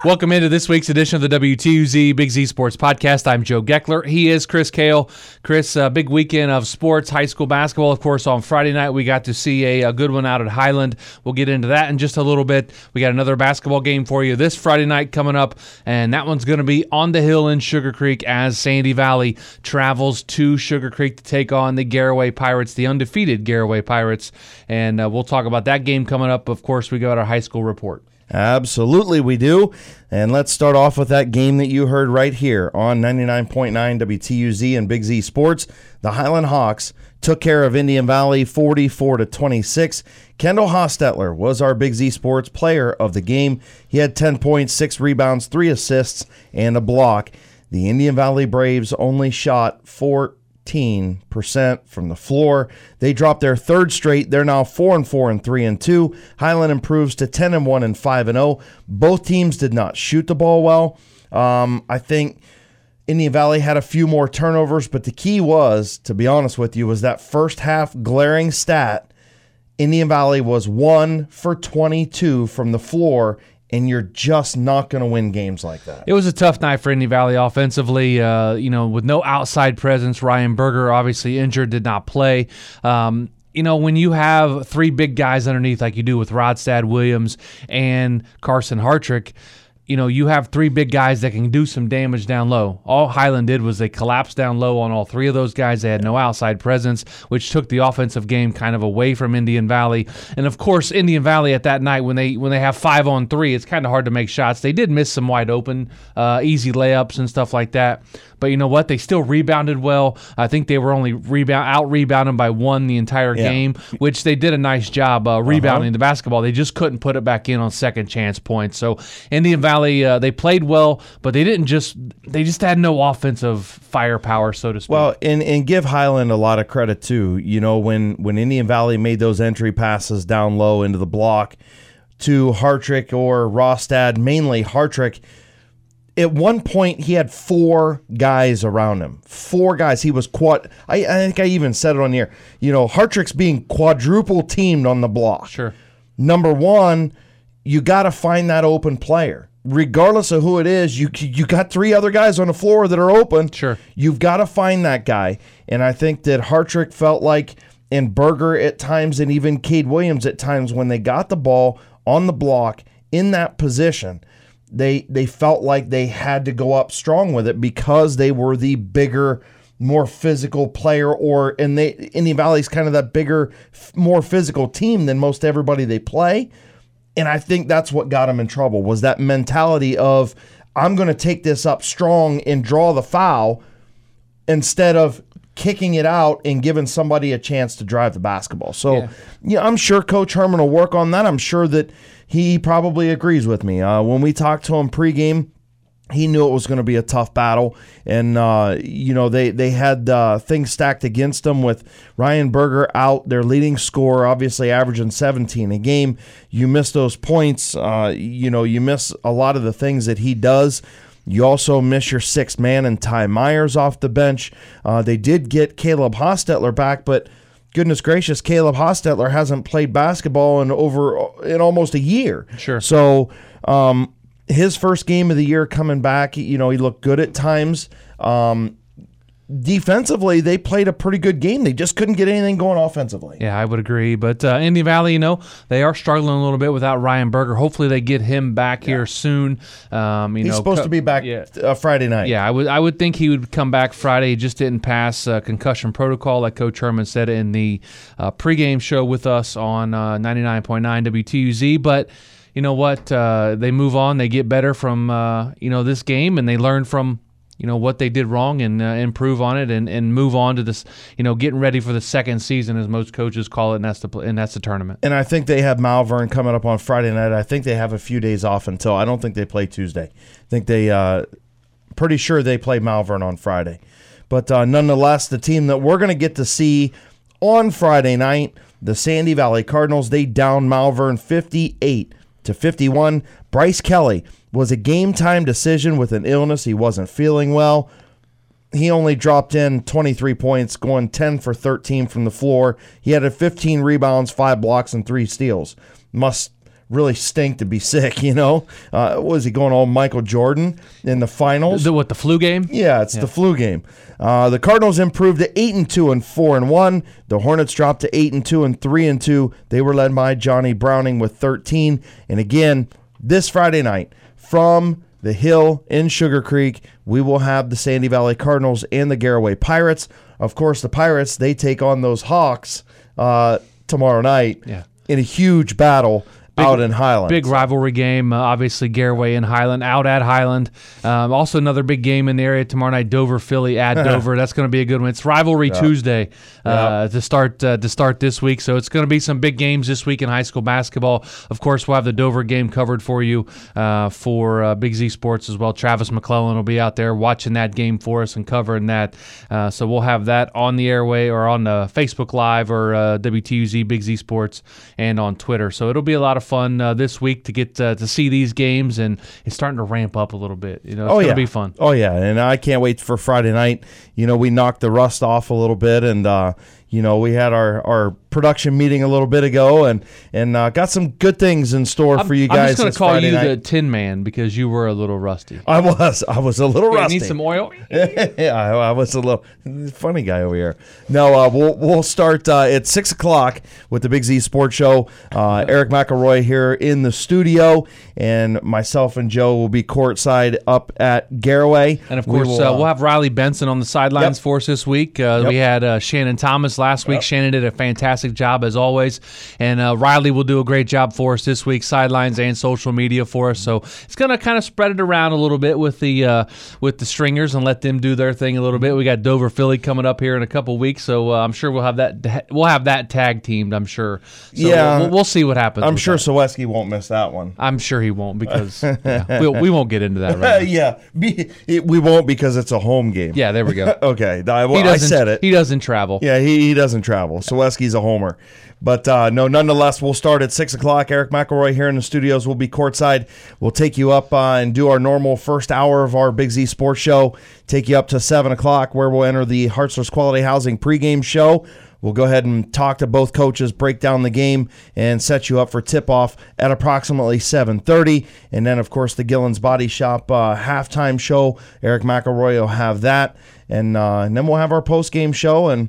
Welcome into this week's edition of the WTUZ Big Z Sports Podcast. I'm Joe Geckler. He is Chris Kale. Chris, big weekend of sports, high school basketball. Of course, on Friday night, we got to see a good one out at Highland. We'll get into that in just a little bit. We got another basketball game for you this Friday night coming up, and that one's going to be on the hill in Sugar Creek as Sandy Valley travels to Sugar Creek to take on the Garaway Pirates, the undefeated Garaway Pirates. And we'll talk about that game coming up. Of course, we got our high school report. Absolutely, we do. And let's start off with that game that you heard right here on 99.9 WTUZ and Big Z Sports. The Highland Hawks took care of Indian Valley 44-26. Kendall Hostetler was our Big Z Sports player of the game. He had 10 points, 6 rebounds, 3 assists, and a block. The Indian Valley Braves only shot 14% from the floor. They dropped their third straight. They're now 4-4 and 3-2. Highland improves to 10-1 and 5-0. Both teams did not shoot the ball well. I think Indian Valley had a few more turnovers, but the key was, to be honest with you, was that first half glaring stat. Indian Valley was 1 for 22 from the floor, and you're just not going to win games like that. It was a tough night for Indian Valley offensively, with no outside presence. Ryan Berger, obviously injured, did not play. When you have 3 big guys underneath like you do with Rodstad Williams and Carson Hartrick, you have 3 big guys that can do some damage down low. All Highland did was they collapsed down low on all 3 of those guys. They had no outside presence, which took the offensive game kind of away from Indian Valley. And, of course, Indian Valley at that night, when they have 5-on-3, it's kind of hard to make shots. They did miss some wide open, easy layups and stuff like that. But you know what? They still rebounded well. I think they were only out-rebounded by 1 the entire game, which they did a nice job rebounding the basketball. They just couldn't put it back in on second chance points. So Indian Valley, they played well, but they just had no offensive firepower, so to speak. Well, and give Highland a lot of credit too. When Indian Valley made those entry passes down low into the block to Hartrick or Rostad, mainly Hartrick, at one point, he had 4 guys around him. 4 guys. He was I think I even said it on the air. Hartrick's being quadruple teamed on the block. Sure. Number 1, you got to find that open player. Regardless of who it is, you got 3 other guys on the floor that are open. Sure. You've got to find that guy. And I think that Hartrick felt like, and Berger at times, and even Cade Williams at times, when they got the ball on the block in that position, They felt like they had to go up strong with it because they were the bigger, more physical player, Indian Valley's kind of that bigger, more physical team than most everybody they play. And I think that's what got them in trouble, was that mentality of, I'm going to take this up strong and draw the foul instead of kicking it out and giving somebody a chance to drive the basketball. So, I'm sure Coach Herman will work on that. I'm sure that he probably agrees with me. When we talked to him pregame, he knew it was going to be a tough battle. And, they had things stacked against them with Ryan Berger out, their leading scorer, obviously averaging 17 a game. You miss those points. You miss a lot of the things that he does. You also miss your 6th man and Ty Myers off the bench. They did get Caleb Hostetler back, but goodness gracious, Caleb Hostetler hasn't played basketball in almost a year. Sure. So his first game of the year coming back, he looked good at times. Defensively, they played a pretty good game. They just couldn't get anything going offensively. Yeah, I would agree. But Indian Valley, they are struggling a little bit without Ryan Berger. Hopefully they get him back here soon. He's supposed to be back Friday night. Yeah, I would think he would come back Friday. He just didn't pass concussion protocol, like Coach Herman said in the pregame show with us on 99.9 WTUZ. But you know what? They move on. They get better from this game, and they learn from what they did wrong and improve on it and move on to this, getting ready for the second season, as most coaches call it, and that's the tournament. And I think they have Malvern coming up on Friday night. I think they have a few days off until, I don't think they play Tuesday. I think pretty sure they play Malvern on Friday. But nonetheless, the team that we're going to get to see on Friday night, the Sandy Valley Cardinals, they downed Malvern 58-51. Bryce Kelly was a game-time decision with an illness. He wasn't feeling well. He only dropped in 23 points, going 10 for 13 from the floor. He had 15 rebounds, 5 blocks, and 3 steals. Must really stink to be sick, was he going all Michael Jordan in the finals? The flu game? Yeah, it's the flu game. The Cardinals improved to 8-2 and 4-1. The Hornets dropped to 8-2 and 3-2. They were led by Johnny Browning with 13. And again, this Friday night from the Hill in Sugar Creek, we will have the Sandy Valley Cardinals and the Garaway Pirates. Of course, the Pirates, they take on those Hawks tomorrow night in a huge battle out in Highland. Big rivalry game, obviously Garaway and Highland, out at Highland. Also another big game in the area tomorrow night, Dover Philly at Dover. That's going to be a good one. It's Rivalry Tuesday to start this week, so it's going to be some big games this week in high school basketball. Of course, we'll have the Dover game covered for you for Big Z Sports as well. Travis McClellan will be out there watching that game for us and covering that. So we'll have that on the airway or on the Facebook Live or WTUZ Big Z Sports and on Twitter. So it'll be a lot of fun this week to get to see these games, and it's starting to ramp up a little bit. It's going to be fun. Oh yeah, and I can't wait for Friday night. We knocked the rust off a little bit, and we had our production meeting a little bit ago, and got some good things in store for you guys. I'm just going to call Friday you night. the Tin Man because you were a little rusty. I was a little rusty. Need some oil? Yeah, I was a little funny guy over here. No, we'll start at 6:00 with the Big Z Sports Show. Eric McElroy here in the studio, and myself and Joe will be courtside up at Garaway. And of course, we'll have Riley Benson on the sidelines for us this week. We had Shannon Thomas last week. Shannon did a fantastic job as always, and Riley will do a great job for us this week, sidelines and social media for us. So it's going to kind of spread it around a little bit with the Stringers and let them do their thing a little bit. We got Dover Philly coming up here in a couple weeks, so I'm sure we'll have that tag teamed. I'm sure. So we'll see what happens. I'm sure Soweski won't miss that one. I'm sure he won't because we won't get into that right now. We won't because it's a home game. Yeah, there we go. Okay, I said it. He doesn't travel. Yeah, he doesn't travel. Soweski's a homer. But no, nonetheless, we'll start at 6:00. Eric McElroy here in the studios. We'll be courtside. We'll take you up and do our normal first hour of our Big Z Sports Show. Take you up to 7:00 where we'll enter the Hartzler's Quality Housing pregame show. We'll go ahead and talk to both coaches, break down the game, and set you up for tip-off at approximately 7:30. And then, of course, the Gillen's Body Shop halftime show. Eric McElroy will have that. And then we'll have our post-game show and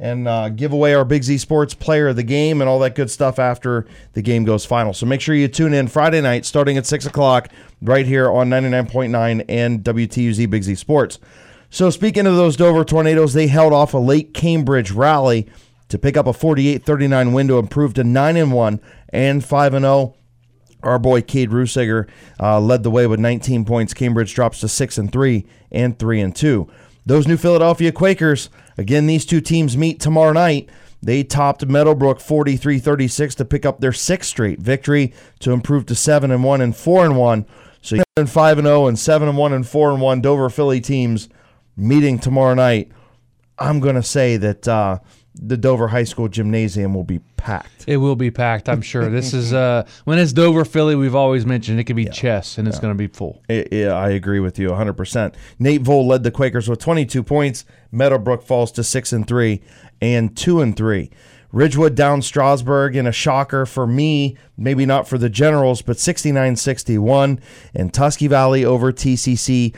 give away our Big Z Sports Player of the Game and all that good stuff after the game goes final. So make sure you tune in Friday night starting at 6:00 right here on 99.9 and WTUZ Big Z Sports. So speaking of those Dover Tornadoes, they held off a late Cambridge rally to pick up a 48-39 win to improve to 9-1 and 5-0. Our boy Cade Rusiger led the way with 19 points. Cambridge drops to 6-3 and 3-2. Those New Philadelphia Quakers, again, these two teams meet tomorrow night. They topped Meadowbrook 43-36 to pick up their sixth straight victory to improve to 7-1 and 4-1. So 5-0 and 7-1 and 4-1 Dover Philly teams meeting tomorrow night. I'm going to say that the Dover High School Gymnasium will be packed. It will be packed, I'm sure. This is when it's Dover Philly, we've always mentioned it could be chess, and it's going to be full. Yeah, I agree with you 100%. Nate Vole led the Quakers with 22 points. Meadowbrook falls to 6-3 and 2-3. Ridgewood down Strasburg in a shocker for me, maybe not for the Generals, but 69-61. And Tusky Valley over TCC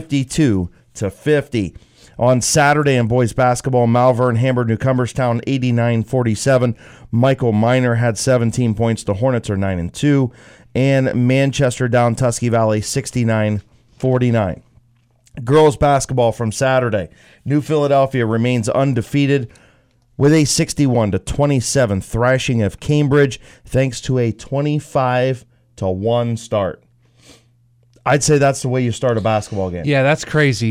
52-50. On Saturday in boys basketball, Malvern hammered New Cumberstown 89-47. Michael Miner had 17 points. The Hornets are 9-2. And Manchester down Tusky Valley 69-49. Girls basketball from Saturday. New Philadelphia remains undefeated with a 61-27 thrashing of Cambridge thanks to a 25-1 start. I'd say that's the way you start a basketball game. Yeah, that's crazy.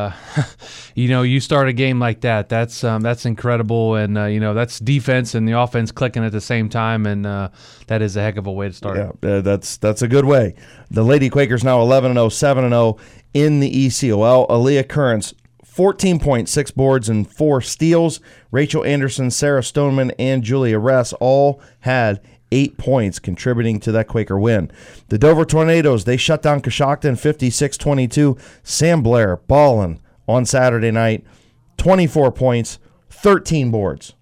You start a game like that. That's incredible, and that's defense and the offense clicking at the same time, and that is a heck of a way to start. Yeah, that's a good way. The Lady Quakers now 11-0, 7-0 in the ECOL. Aaliyah Currents 14 points, 6 boards, and 4 steals. Rachel Anderson, Sarah Stoneman, and Julia Ress all had 8 points contributing to that Quaker win. The Dover Tornadoes, they shut down Coshocton 56-22. Sam Blair ballin' on Saturday night, 24 points, 13 boards.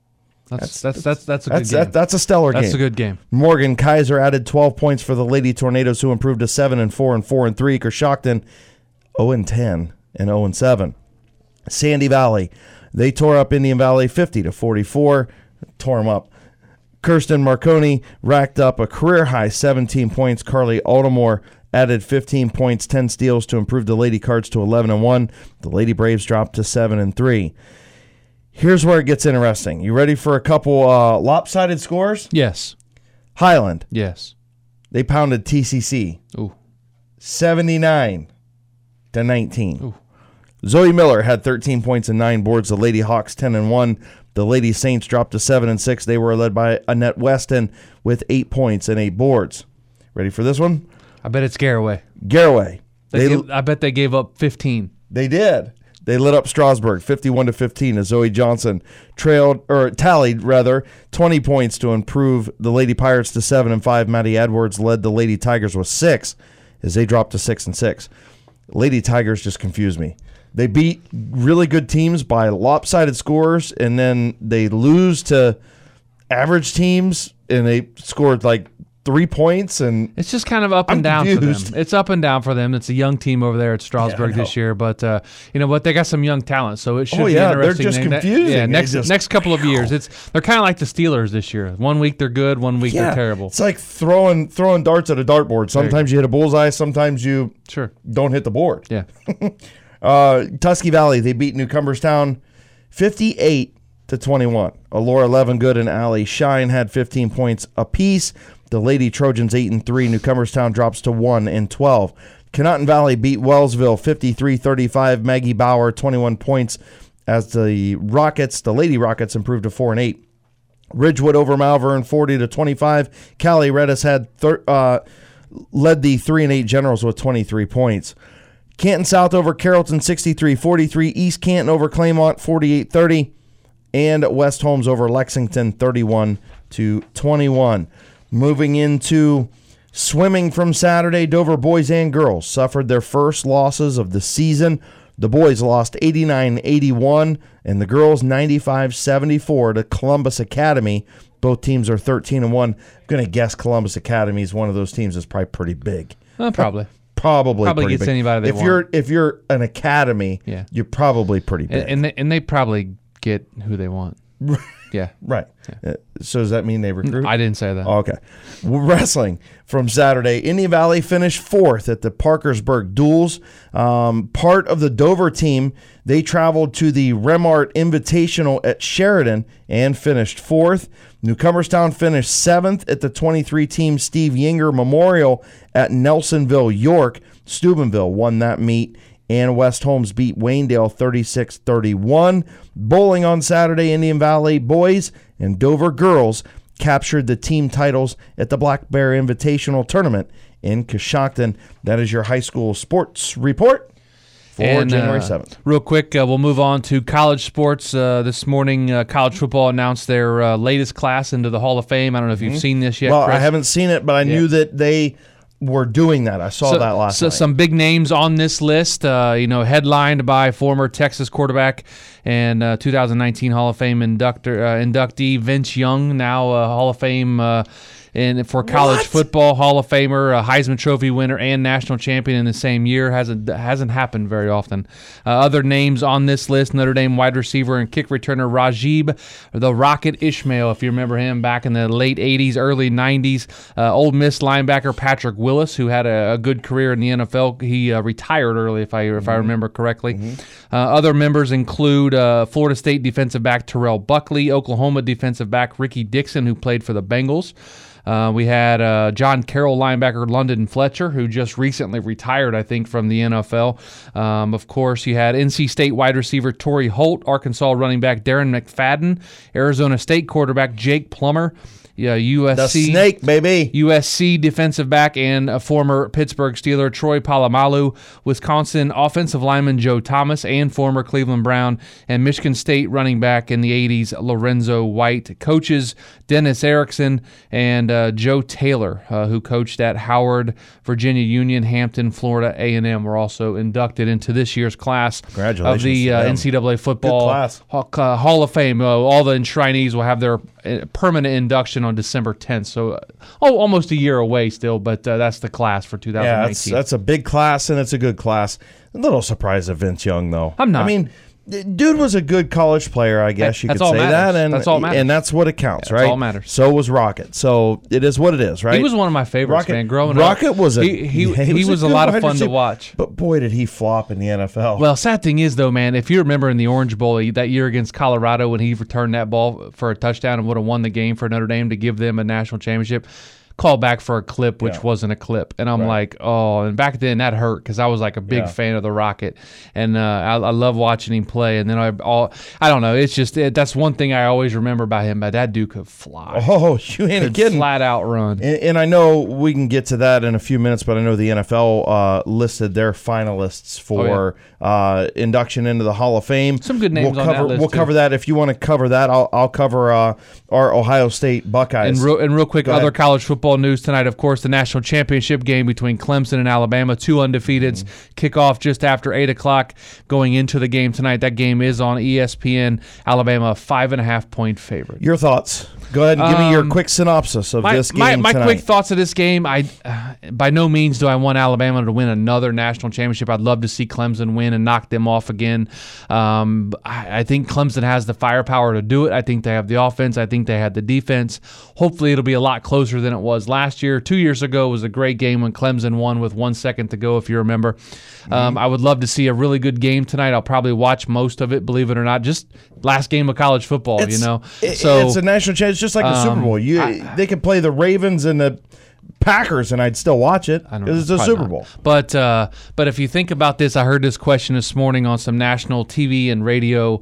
That's a good game. That's a stellar game. That's a good game. Morgan Kaiser added 12 points for the Lady Tornadoes, who improved to 7-4 and 4-3. Coshocton 0-10 and 0-7. Sandy Valley, they tore up Indian Valley 50-44. Tore them up. Kirsten Marconi racked up a career-high 17 points. Carly Altamore added 15 points, 10 steals to improve the Lady Cards to 11-1. The Lady Braves dropped to 7-3. Here's where it gets interesting. You ready for a couple lopsided scores? Yes. Highland. Yes. They pounded TCC. Ooh. 79-19. Ooh. Zoe Miller had 13 points and 9 boards. The Lady Hawks 10-1. The Lady Saints dropped to 7-6. They were led by Annette Weston with 8 points and 8 boards. Ready for this one? I bet it's Garraway. Garraway. I bet they gave up 15. They did. They lit up Strasburg 51-15 as Zoe Johnson tallied 20 points to improve the Lady Pirates to 7-5. Maddie Edwards led the Lady Tigers with 6 as they dropped to 6-6. Lady Tigers just confused me. They beat really good teams by lopsided scores, and then they lose to average teams, and they scored like 3 points, and it's just kind of up and down for them. It's up and down for them. It's a young team over there at Strasburg this year, but you know what? They got some young talent, so it should be interesting. They're just confusing. Next couple of years, they're kind of like the Steelers this year. 1 week they're good, 1 week they're terrible. It's like throwing darts at a dartboard. Sometimes you hit a bullseye, sometimes you don't hit the board. Yeah. Tusky Valley, they beat New Cumberstown 58-21. Alora Levengood and Allie Shine had 15 points apiece. The Lady Trojans 8-3. New Cumberstown drops to 1-12. Conotton Valley beat Wellsville 53-35. Maggie Bauer 21 points as the Lady Rockets improved to 4-8. Ridgewood over Malvern 40-25. Callie Redis had led the 3-8 Generals with 23 points. Canton South over Carrollton 63-43. East Canton over Claymont 48-30. And West Holmes over Lexington 31-21. Moving into swimming from Saturday, Dover boys and girls suffered their first losses of the season. The boys lost 89-81, and the girls 95-74 to Columbus Academy. Both teams are 13-1. I'm going to guess Columbus Academy is one of those teams that's probably pretty big. Probably. Probably gets big. Anybody they want. If you're an academy, you're probably pretty big. And they probably get who they want. Yeah. Right. Yeah. So does that mean they recruit? I didn't say that. Okay. Wrestling from Saturday. Indian Valley finished 4th at the Parkersburg Duels. Part of the Dover team, they traveled to the Remart Invitational at Sheridan and finished 4th. New Cumberstown finished 7th at the 23-team Steve Yinger Memorial at Nelsonville, York. Steubenville won that meet. And West Holmes beat Waynedale 36-31. Bowling on Saturday, Indian Valley boys and Dover girls captured the team titles at the Black Bear Invitational Tournament in Coshocton. That is your high school sports report for January 7th. Real quick, we'll move on to college sports. This morning, college football announced their latest class into the Hall of Fame. I don't know if you've seen this yet, Well, Chris. I haven't seen it, but I knew that they were doing that. I saw that last night. Some big names on this list, headlined by former Texas quarterback and 2019 Hall of Fame inductee Vince Young, now Hall of Fame for college football, Hall of Famer, a Heisman Trophy winner, and national champion in the same year. Hasn't happened very often. Other names on this list: Notre Dame wide receiver and kick returner Rajib the Rocket Ishmael, if you remember him back in the late 80s, early 90s. Ole Miss linebacker Patrick Willis, who had a good career in the NFL. He retired early, if I remember correctly. Other members include Florida State defensive back Terrell Buckley, Oklahoma defensive back Ricky Dixon, who played for the Bengals. We had John Carroll linebacker London Fletcher, who just recently retired, I think, from the NFL. Of course, you had NC State wide receiver Torrey Holt, Arkansas running back Darren McFadden, Arizona State quarterback Jake Plummer, USC. The snake, baby. USC defensive back and a former Pittsburgh Steeler Troy Polamalu, Wisconsin offensive lineman Joe Thomas and former Cleveland Brown, and Michigan State running back in the 80s Lorenzo White. Coaches Dennis Erickson and Joe Taylor, who coached at Howard, Virginia Union, Hampton, Florida A&M, were also inducted into this year's class of the NCAA football Hall of Fame. All the enshrinees will have their permanent induction on December 10th, so almost a year away still, but that's the class for 2018. Yeah, that's a big class, and it's a good class. A little surprised at Vince Young, though. I'm not. I mean, dude was a good college player, I guess you could say that, and that's all matters. And that's what it counts, right? That's all matters. So was Rocket. So it is what it is, right? He was one of my favorites, man. Growing Rocket up, was he was a lot of fun to watch. But boy, did he flop in the NFL. Well, sad thing is, though, man, if you remember in the Orange Bowl that year against Colorado when he returned that ball for a touchdown and would have won the game for Notre Dame to give them a national championship, call back for a clip, which wasn't a clip. And I'm like, oh, and back then that hurt because I was like a big fan of the Rocket. And I love watching him play. And then I don't know. It's just, that's one thing I always remember about him, but that dude could fly. Oh, you ain't kidding. Flat out run. And I know we can get to that in a few minutes, but I know the NFL listed their finalists for induction into the Hall of Fame. Some good names on that list. We'll cover that. If you want to cover that, I'll cover our Ohio State Buckeyes. And real quick, other college football news tonight, of course, the national championship game between Clemson and Alabama, two undefeateds, kick off just after 8 o'clock going into the game tonight. That game is on ESPN. Alabama, 5.5-point favorite. Your thoughts? Go ahead and give me your quick synopsis of this game my tonight. quick thoughts of this game, by no means do I want Alabama to win another national championship. I'd love to see Clemson win and knock them off again. I think Clemson has the firepower to do it. I think they have the offense. I think they had the defense. Hopefully it'll be a lot closer than it was last year. 2 years ago was a great game when Clemson won with 1 second to go, if you remember. I would love to see a really good game tonight. I'll probably watch most of it, believe it or not. Just last game of college football, So it's a national championship. It's just like the Super Bowl. They could play the Ravens and the Packers, and I'd still watch it because it's a Super Bowl. But if you think about this, I heard this question this morning on some national TV and radio.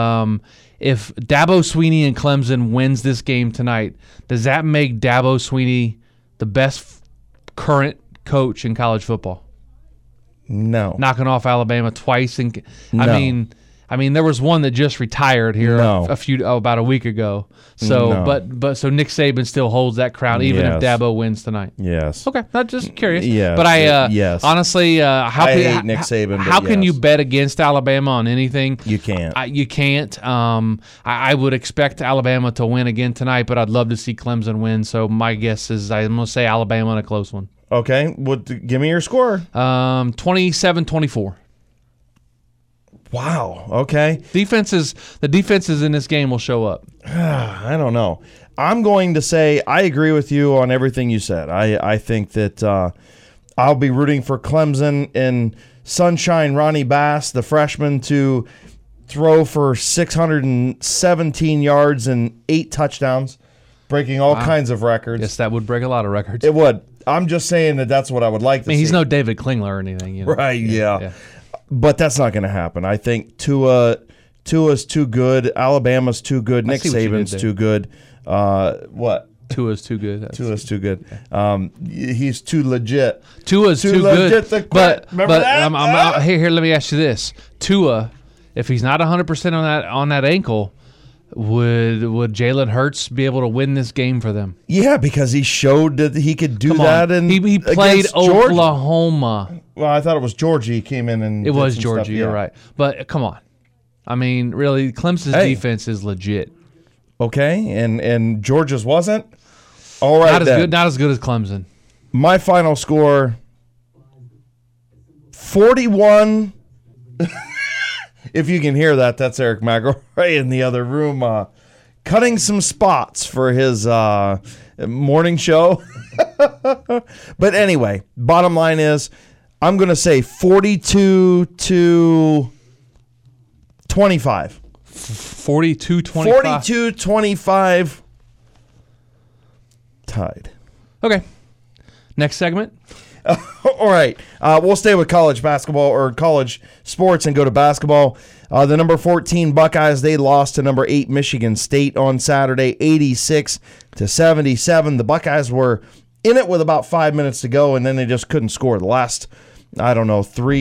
If Dabo Swinney and Clemson wins this game tonight, does that make Dabo Swinney the best current coach in college football? No. Knocking off Alabama twice. I mean, there was one that just retired here about a week ago. So, so Nick Saban still holds that crown even if Dabo wins tonight. Yes. Okay, not just curious. Yeah. But honestly, I hate Nick Saban. How can you bet against Alabama on anything? You can't. You can't. I would expect Alabama to win again tonight, but I'd love to see Clemson win. So my guess is I'm going to say Alabama in a close one. Okay. Give me your score. 27-24. Wow. Okay. The defenses in this game will show up. I don't know. I'm going to say I agree with you on everything you said. I think that I'll be rooting for Clemson and Sunshine Ronnie Bass, the freshman, to throw for 617 yards and 8 touchdowns, breaking all kinds of records. Yes, that would break a lot of records. It would. I'm just saying that's what I would like to see. He's no David Klingler or anything. Right, yeah. But that's not going to happen. I think Tua's too good. Alabama's too good. Nick Saban's too good. What? Tua's too good. Tua's too good. He's too legit. Tua's too good. But remember that? Here, let me ask you this. Tua, if he's not 100% on that ankle, would Jalen Hurts be able to win this game for them? Yeah, because he showed that he could do that. And he played Oklahoma. Well, I thought it was Georgia. He came in and it was Georgia. You're right, but come on. I mean, really, Clemson's defense is legit. Okay, and Georgia's wasn't. All right, not as good as Clemson. My final score: 41. If you can hear that, that's Eric McElroy in the other room, cutting some spots for his morning show. But anyway, bottom line is, I'm going to say 42-25. 42-25. 42-25. Tied. Okay. Next segment. All right. We'll stay with college basketball or college sports and go to basketball. The number 14 Buckeyes, they lost to number 8 Michigan State on Saturday, 86-77. The Buckeyes were in it with about 5 minutes to go, and then they just couldn't score. The last, I don't know,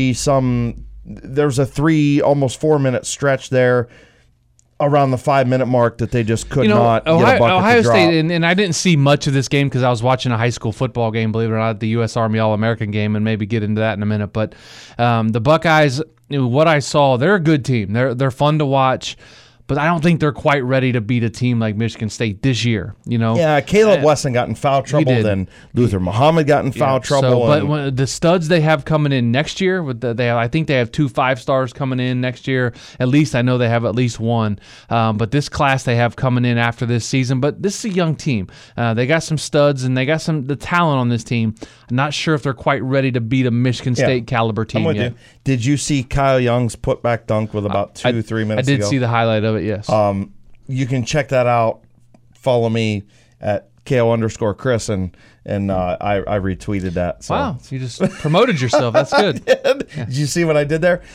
there's a almost 4 minute stretch there around the 5 minute mark that they just could not get a bucket Ohio to drop. State, and I didn't see much of this game because I was watching a high school football game, believe it or not, the U.S. Army All-American game, and maybe get into that in a minute. But the Buckeyes, what I saw, they're a good team. They're fun to watch, but I don't think they're quite ready to beat a team like Michigan State this year. Yeah, Caleb Wesson got in foul trouble, then Luther Muhammad got in foul trouble. But the studs they have coming in next year, I think they have 2 5-stars coming in next year. At least I know they have at least one. But this class they have coming in after this season. But this is a young team. They got some studs and they got the talent on this team. I'm not sure if they're quite ready to beat a Michigan State caliber team yet. You. Did you see Kyle Young's putback dunk with about 2-3 minutes ago? I did see the highlight of it, yes. You can check that out. Follow me at KO_Chris, and I retweeted that. So. Wow, so you just promoted yourself. That's good. Did you see what I did there?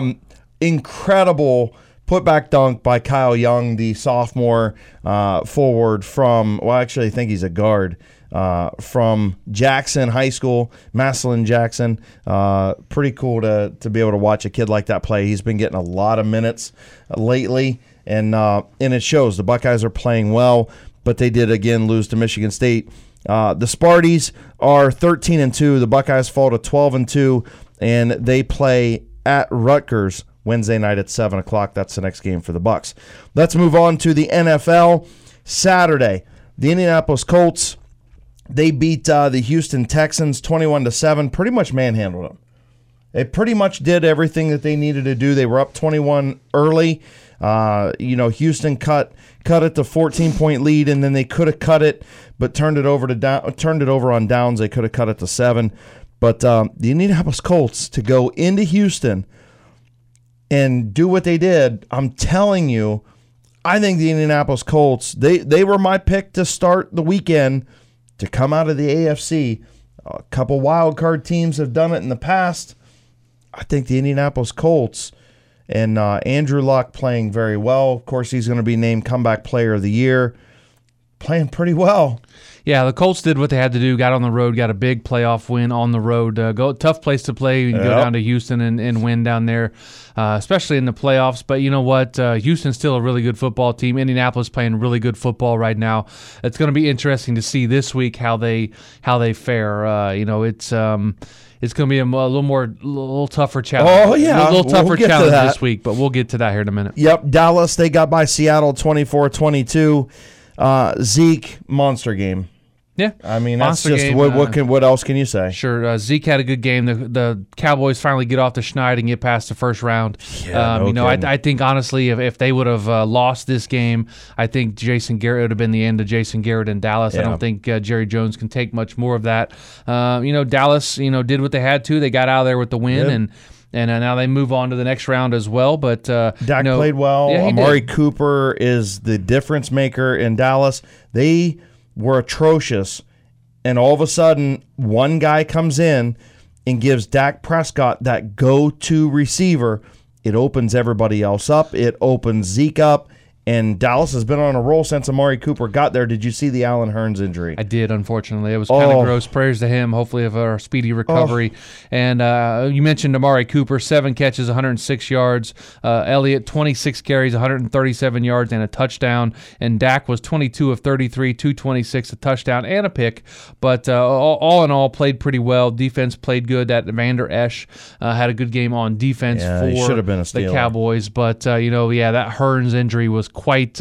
Incredible putback dunk by Kyle Young, the sophomore forward from, well, actually, I think he's a guard. From Jackson High School, Massillon Jackson. Pretty cool to be able to watch a kid like that play. He's been getting a lot of minutes lately, and it shows. The Buckeyes are playing well, but they did again lose to Michigan State. The Sparties are 13-2. The Buckeyes fall to 12-2, and they play at Rutgers Wednesday night at 7 o'clock. That's the next game for the Bucks. Let's move on to the NFL. Saturday, the Indianapolis Colts. They beat the Houston Texans 21-7, pretty much manhandled them. They pretty much did everything that they needed to do. They were up 21 early. Houston cut it to 14-point lead, and then they could have cut it, but turned it over on downs. They could have cut it to 7. But the Indianapolis Colts, to go into Houston and do what they did, I'm telling you, I think the Indianapolis Colts, they were my pick to start the weekend to come out of the AFC. A couple wild card teams have done it in the past. I think the Indianapolis Colts and Andrew Luck playing very well. Of course, he's going to be named Comeback Player of the Year. Playing pretty well. Yeah, the Colts did what they had to do, got on the road, got a big playoff win on the road. Tough place to play. You can go down to Houston and win down there, especially in the playoffs. But you know what? Houston's still a really good football team. Indianapolis playing really good football right now. It's going to be interesting to see this week how they fare. It's going to be a little tougher challenge. Oh, yeah. A little tougher challenge this week, but we'll get to that here in a minute. Yep, Dallas, they got by Seattle 24-22. Zeke, monster game. Yeah, I mean, that's just game, what else can you say? Sure, Zeke had a good game. The Cowboys finally get off the schneid and get past the first round. Yeah, I think honestly, if they would have lost this game, I think Jason Garrett would have been the end of Jason Garrett in Dallas. Yeah. I don't think Jerry Jones can take much more of that. Dallas, did what they had to. They got out of there with the win, and now they move on to the next round as well. But Dak played well. Yeah, Amari Cooper is the difference maker in Dallas. They were atrocious, and all of a sudden, one guy comes in and gives Dak Prescott that go-to receiver. It opens everybody else up. It opens Zeke up. And Dallas has been on a roll since Amari Cooper got there. Did you see the Allen Hurns injury? I did, unfortunately. It was kind of gross. Prayers to him, hopefully of a speedy recovery. And you mentioned Amari Cooper, 7 catches, 106 yards. Elliott, 26 carries, 137 yards, and a touchdown. And Dak was 22 of 33, 226, a touchdown, and a pick. But all in all, played pretty well. Defense played good. That Vander Esch had a good game on defense for the Cowboys. But, that Hurns injury was quite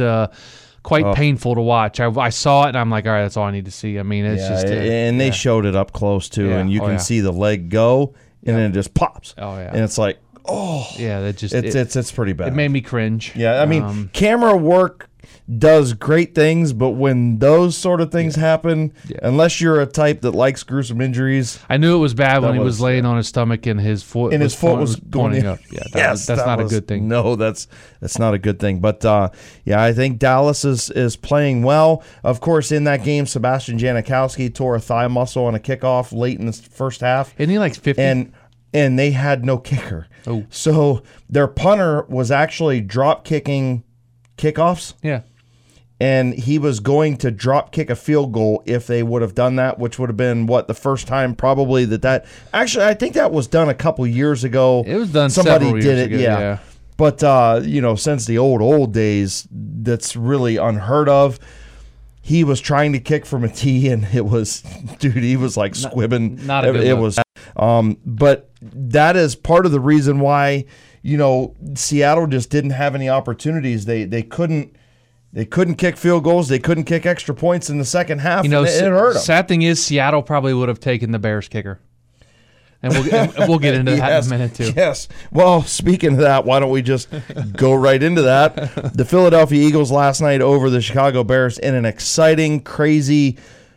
painful to watch. I saw it, and I'm like, all right, that's all I need to see. I mean, it's just... and they showed it up close, too, and you can see the leg go, and then it just pops. Oh, yeah. And it's like, yeah, that just... It's pretty bad. It made me cringe. Yeah, I mean, camera work does great things, but when those sort of things happen, unless you're a type that likes gruesome injuries, I knew it was bad when he was laying on his stomach and his foot was pointing up. Yeah, that's not a good thing. No, that's not a good thing. But I think Dallas is playing well. Of course, in that game, Sebastian Janikowski tore a thigh muscle on a kickoff late in the first half. Isn't he like 50? And they had no kicker. Oh. So their punter was actually drop kicking kickoffs. Yeah. And he was going to drop kick a field goal if they would have done that, which would have been the first time probably that actually I think that was done a couple years ago. It was done. Somebody several did years it, ago, yeah. But since the old days, that's really unheard of. He was trying to kick from a tee, and it was, dude, he was like squibbing. Not a good it look. was. But that is part of the reason why Seattle just didn't have any opportunities. They couldn't kick field goals. They couldn't kick extra points in the second half. And it hurt them. Sad thing is, Seattle probably would have taken the Bears kicker. And we'll get into that in a minute, too. Yes. Well, speaking of that, why don't we just go right into that? The Philadelphia Eagles last night over the Chicago Bears in an exciting, crazy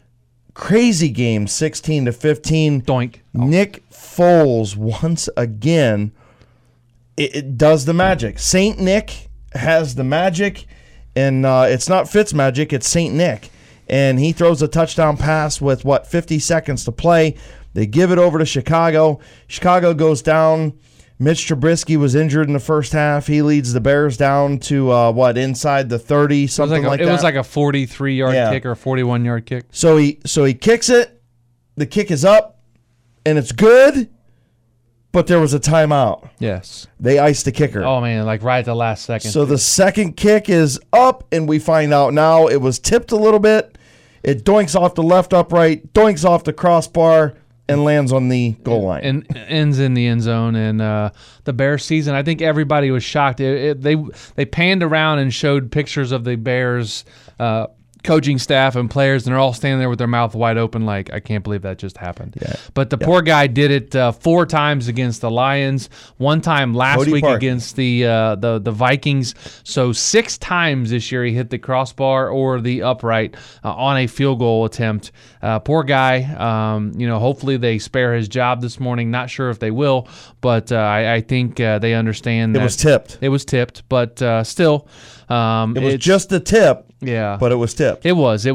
game, 16-15. Doink. Nick Foles, once again, it does the magic. Saint Nick has the magic. And it's not Fitzmagic, it's St. Nick. And he throws a touchdown pass with, 50 seconds to play. They give it over to Chicago. Chicago goes down. Mitch Trubisky was injured in the first half. He leads the Bears down to, inside the 30, something like that. It was like a 43-yard kick or a 41-yard kick. So he kicks it. The kick is up, and it's good. But there was a timeout. Yes. They iced the kicker. Oh, man, like right at the last second. So the second kick is up, and we find out now it was tipped a little bit. It doinks off the left upright, doinks off the crossbar, and lands on the goal line. And ends in the end zone. And the Bears season, I think everybody was shocked. They panned around and showed pictures of the Bears coaching staff and players, and they're all standing there with their mouth wide open like, I can't believe that just happened. Yeah. But the poor guy did it 4 times against the Lions, 1 time last Cody week Parkey against the Vikings. So 6 times this year he hit the crossbar or the upright on a field goal attempt. Poor guy. Hopefully they spare his job this morning. Not sure if they will, but I think they understand that it was tipped. It was tipped, but still. It was just a tip. Yeah, but it was tipped. It was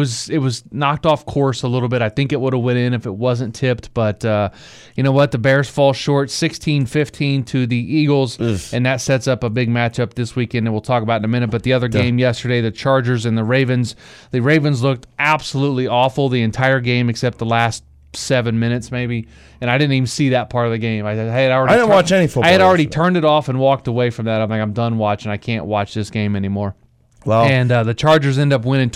knocked off course a little bit. I think it would have went in if it wasn't tipped. But you know what? The Bears fall short, 16-15 to the Eagles, and that sets up a big matchup this weekend. And we'll talk about it in a minute. But the other game yesterday, the Chargers and the Ravens. The Ravens looked absolutely awful the entire game except the last 7 minutes maybe, and I didn't even see that part of the game. I didn't watch any football. I had already turned it off and walked away from that. I'm like, I'm done watching. I can't watch this game anymore. Well, and the Chargers end up winning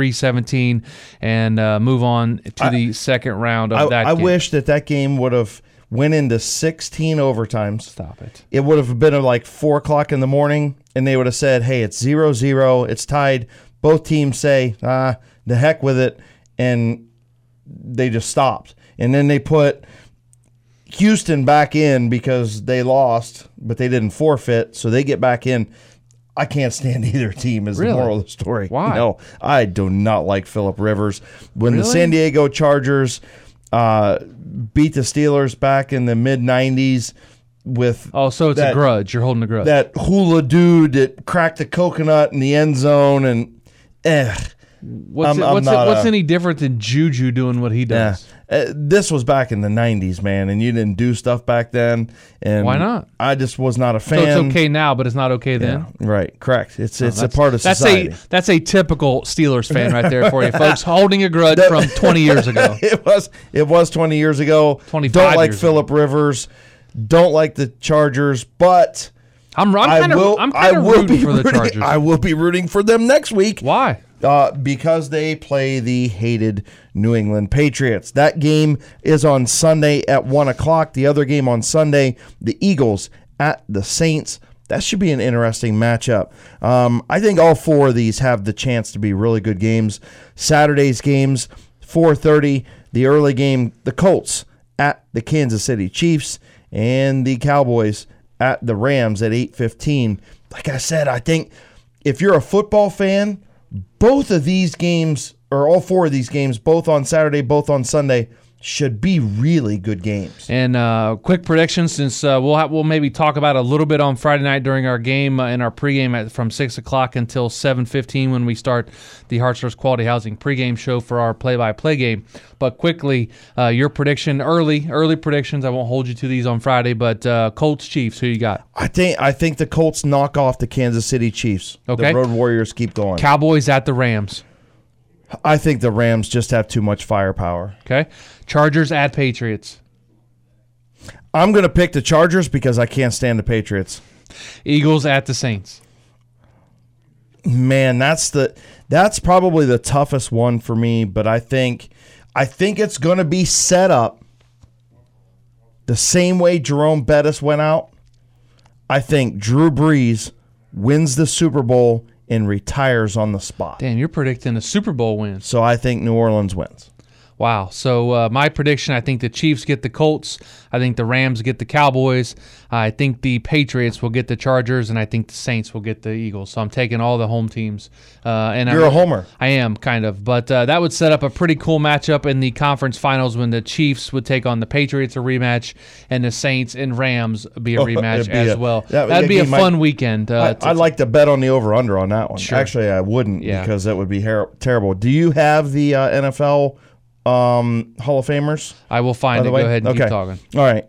23-17 and move on to the second round of that game. I wish that game would have went into 16 overtimes. Stop it. It would have been like 4 o'clock in the morning, and they would have said, hey, it's 0-0. It's tied. Both teams say, the heck with it, and they just stopped. And then they put Houston back in because they lost, but they didn't forfeit, so they get back in. I can't stand either team is the moral of the story. Why? No, I do not like Phillip Rivers. When Really? the San Diego Chargers beat the Steelers back in the mid-'90s with so it's a grudge. You're holding a grudge. That hula dude that cracked the coconut in the end zone and What's any different than Juju doing what he does? This was back in the 90s, man, and you didn't do stuff back then. And why not? I just was not a fan. So it's okay now, but it's not okay then? Yeah, right, correct. It's a part of society. That's a typical Steelers fan right there for you, folks, holding a grudge from 20 years ago. It was 20 years ago. 25 Don't like years Phillip Rivers. Don't like the Chargers, but I'm kind of rooting for the Chargers. I will be rooting for them next week. Why? Because they play the hated New England Patriots. That game is on Sunday at 1 o'clock. The other game on Sunday, the Eagles at the Saints. That should be an interesting matchup. I think all 4 of these have the chance to be really good games. Saturday's games, 4:30. The early game, the Colts at the Kansas City Chiefs, and the Cowboys at the Rams at 8:15. Like I said, I think if you're a football fan, both of these games, or all 4 of these games, both on Saturday, both on Sunday, should be really good games. And quick prediction, since we'll maybe talk about it a little bit on Friday night during our game in our pregame from 6 o'clock until 7:15 when we start the Hartstar's Quality Housing pregame show for our play-by-play game. But quickly, your prediction, early predictions. I won't hold you to these on Friday, but Colts Chiefs. Who you got? I think the Colts knock off the Kansas City Chiefs. Okay. The Road Warriors keep going. Cowboys at the Rams. I think the Rams just have too much firepower. Okay. Chargers at Patriots. I'm going to pick the Chargers because I can't stand the Patriots. Eagles at the Saints. Man, that's probably the toughest one for me, but I think it's going to be set up the same way Jerome Bettis went out. I think Drew Brees wins the Super Bowl and retires on the spot. Dan, you're predicting a Super Bowl win. So I think New Orleans wins. Wow. So my prediction, I think the Chiefs get the Colts. I think the Rams get the Cowboys. I think the Patriots will get the Chargers, and I think the Saints will get the Eagles. So I'm taking all the home teams. You're a homer. I am, kind of. But that would set up a pretty cool matchup in the conference finals when the Chiefs would take on the Patriots, a rematch, and the Saints and Rams be a rematch as well. That'd be a fun weekend. I'd like to bet on the over-under on that one. Sure. Actually, I wouldn't because that would be terrible. Do you have the NFL Hall of Famers? I will find it. Go ahead and keep talking. All right.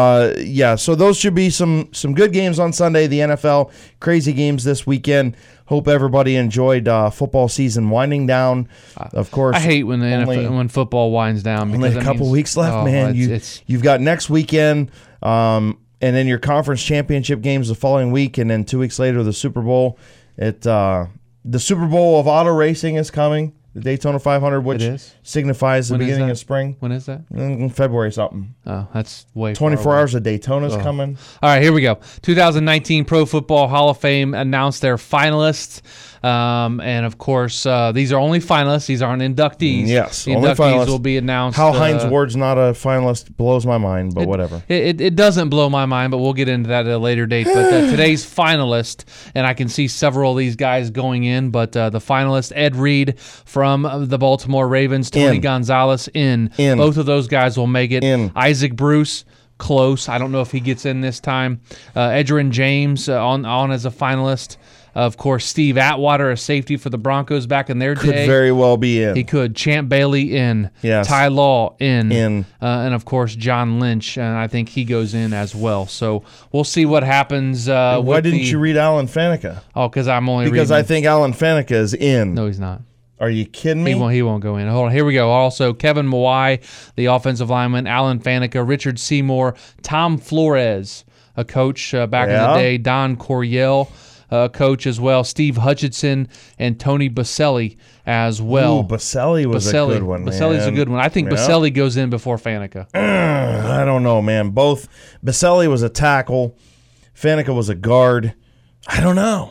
So those should be some good games on Sunday. The NFL, crazy games this weekend. Hope everybody enjoyed football season winding down. Of course, I hate when the NFL, when football winds down. Only a couple weeks left, man. You've got next weekend, and then your conference championship games the following week, and then 2 weeks later the Super Bowl. The Super Bowl of auto racing is coming. The Daytona 500, which signifies the beginning of spring. When is that? February something. Oh, that's way 24 hours of Daytona's coming. All right, here we go. 2019 Pro Football Hall of Fame announced their finalists. And, of course, these are only finalists. These aren't inductees. Yes, the only inductees finalists. will be announced. How Hines Ward's not a finalist blows my mind, but whatever. It doesn't blow my mind, but we'll get into that at a later date. But today's finalist, and I can see several of these guys going in, but the finalist, Ed Reed from the Baltimore Ravens, Tony Gonzalez in. Both of those guys will make it. Isaac Bruce, close. I don't know if he gets in this time. Edgerrin James on as a finalist. Of course, Steve Atwater, a safety for the Broncos back in their day. Could very well be in. He could. Champ Bailey in. Yes. Ty Law in. And, of course, John Lynch, and I think he goes in as well. So we'll see what happens. Why didn't you read Alan Faneca? Oh, because I'm only Because I think Alan Faneca is in. No, he's not. Are you kidding me? He won't go in. Hold on. Here we go. Also, Kevin Mawai, the offensive lineman, Alan Faneca, Richard Seymour, Tom Flores, a coach back in the day, Don Coryell, coach as well, Steve Hutchinson, and Tony Baselli as well. Ooh, Baselli was a good one, man. Baselli's a good one. I think Baselli goes in before Faneca. I don't know, man. Baselli was a tackle. Faneca was a guard. I don't know.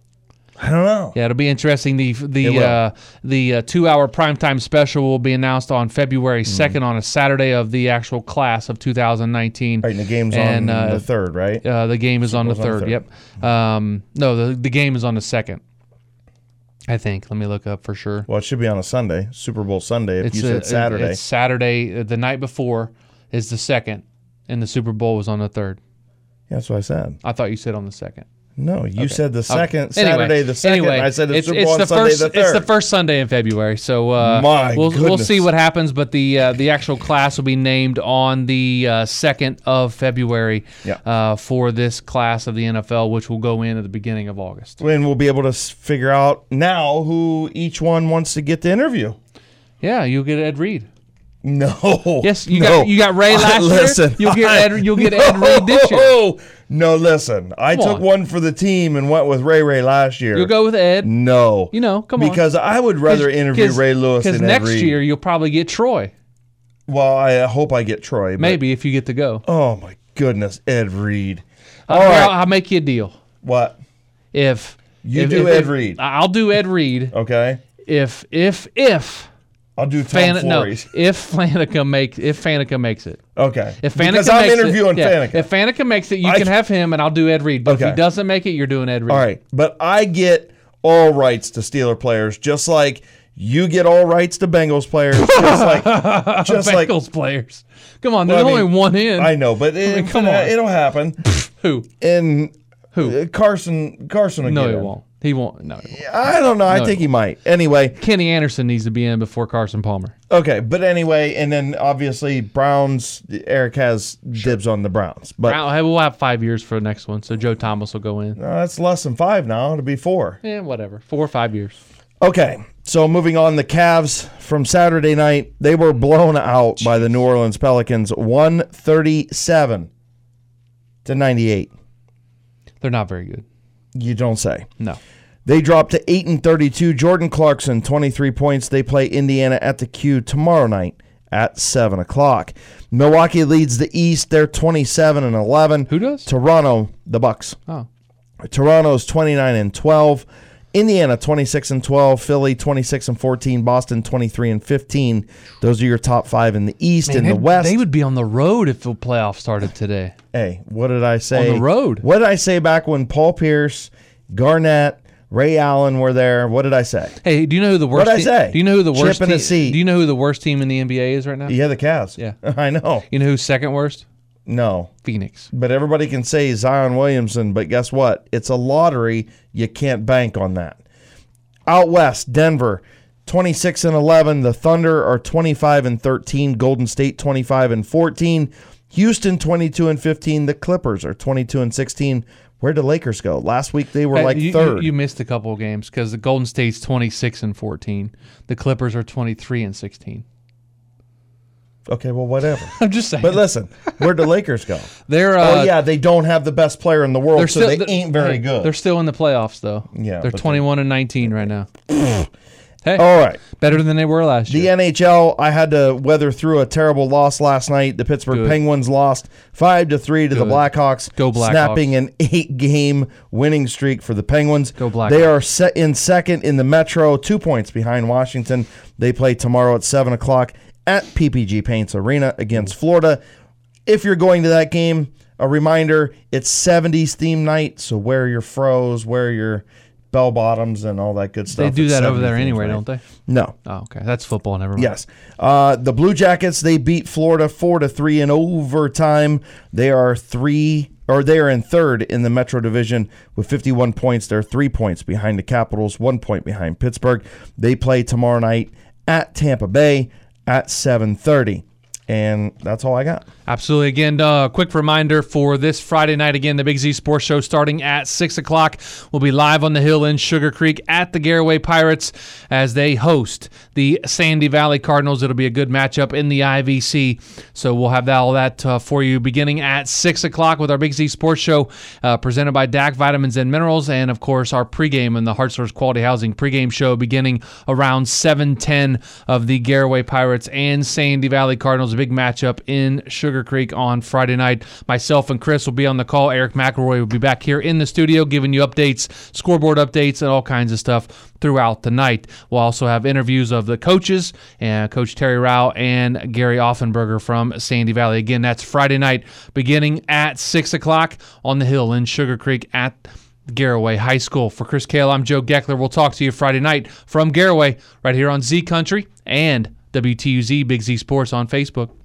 Yeah, it'll be interesting. The 2-hour primetime special will be announced on February 2nd on a Saturday of the actual class of 2019. Right, and the game's on the 3rd, right? The game is on the 3rd, yep. No, the game is on the 2nd, I think. Let me look up for sure. Well, it should be on a Sunday, Super Bowl Sunday, if you said Saturday. It's Saturday. The night before is the 2nd, and the Super Bowl was on the 3rd. Yeah, that's what I said. I thought you said on the 2nd. No, you said the 2nd, Saturday the 2nd. I said the Super Bowl on Sunday the 3rd. It's the first Sunday in February, so we'll see what happens. But the actual class will be named on the 2nd of February for this class of the NFL, which will go in at the beginning of August. And we'll be able to figure out now who each one wants to get the interview. Yeah, you'll get Ed Reed. No. Yes, you got Ray last year. You'll get Ed Reed this year. No, listen. I took one for the team and went with Ray last year. You'll go with Ed. No. Come on. Because I would rather interview Ray Lewis than Ed Reed. Because next year you'll probably get Troy. Well, I hope I get Troy. Maybe if you get to go. Oh my goodness, Ed Reed. All right. I'll make you a deal. What? If Ed Reed. I'll do Ed Reed. Okay. If I'll do Tom Flores. If Faneca makes it. Okay. Because I'm interviewing Faneca. If Faneca makes it, you can have him, and I'll do Ed Reed. But if he doesn't make it, you're doing Ed Reed. All right. But I get all rights to Steeler players, just like you get all rights to Bengals players, just like Bengals players. Come on, there's only one in. I know, but come on. It'll happen. Who? And Who? Carson will No, get he in. won't. He won't. No, he won't. I don't know. I think he might. Anyway. Kenny Anderson needs to be in before Carson Palmer. Okay, but anyway, and then obviously Browns, Eric has dibs on the Browns. But We'll have 5 years for the next one, so Joe Thomas will go in. that's less than 5 now. It'll be 4. Yeah, whatever. 4 or 5 years. Okay, so moving on, the Cavs from Saturday night, they were blown out by the New Orleans Pelicans, 137-98. They're not very good. You don't say. No. They dropped to 8-32. Jordan Clarkson, 23 points. They play Indiana at the Q tomorrow night at 7 o'clock. Milwaukee leads the East. They're 27-11. Who does? Toronto, the Bucks. Oh. Toronto's 29-12. Indiana 26-12. Philly 26-14. Boston 23-15. Those are your top 5 in the East. In the West, They would be on the road if the playoffs started today. Hey, what did I say? On the road. What did I say back when Paul Pierce, Garnett, Ray Allen were there? What did I say? Hey, do you know who the worst? What'd I say? Do you know who the worst? Chip in a seat. Do you know who the worst team in the NBA is right now? Yeah, the Cavs. Yeah. I know. You know who's second worst? No. Phoenix. But everybody can say Zion Williamson, but guess what? It's a lottery. You can't bank on that. Out west, Denver, 26-11. The Thunder are 25-13. Golden State 25-14. Houston 22-15. The Clippers are 22-16. Where'd the Lakers go? Last week they were third. You missed a couple of games because the Golden State's 26-14. The Clippers are 23-16. Okay, well, whatever. I'm just saying. But listen, where'd the Lakers go? They're they don't have the best player in the world, so they ain't very good. They're still in the playoffs though. Yeah, they're 21-19 right now. Hey, all right. Better than they were last year. The NHL, I had to weather through a terrible loss last night. The Pittsburgh Penguins lost 5-3 to the Blackhawks, Go Blackhawks. snapping an 8-game winning streak for the Penguins. Go Blackhawks. They are set in second in the Metro, 2 points behind Washington. They play tomorrow at 7 o'clock at PPG Paints Arena against Florida. If you're going to that game, a reminder, it's 70s theme night, so wear your fros, wear your bell bottoms and all that good stuff. They do It's that over there 70s anyway, night. don't they? No. Oh, okay. That's football. Never mind. Yes. The Blue Jackets, they beat Florida 4-3 in overtime. They are in third in the Metro Division with 51 points. They're 3 points behind the Capitals, 1 point behind Pittsburgh. They play tomorrow night at Tampa Bay at 7:30. And that's all I got. Absolutely. Again, quick reminder for this Friday night. Again, the Big Z Sports Show starting at 6 o'clock. We'll be live on the hill in Sugar Creek at the Garaway Pirates as they host the Sandy Valley Cardinals. It'll be a good matchup in the IVC. So we'll have all that for you beginning at 6 o'clock with our Big Z Sports Show presented by DAC Vitamins and Minerals. And, of course, our pregame and the Hartsource Quality Housing pregame show beginning around 7:10 of the Garaway Pirates and Sandy Valley Cardinals. Big matchup in Sugar Creek on Friday night. Myself and Chris will be on the call. Eric McElroy will be back here in the studio giving you updates, scoreboard updates, and all kinds of stuff throughout the night. We'll also have interviews of the coaches, and Coach Terry Rao and Gary Offenberger from Sandy Valley. Again, that's Friday night beginning at 6 o'clock on the hill in Sugar Creek at Garaway High School. For Chris Kale, I'm Joe Geckler. We'll talk to you Friday night from Garaway right here on Z Country and WTUZ Big Z Sports on Facebook.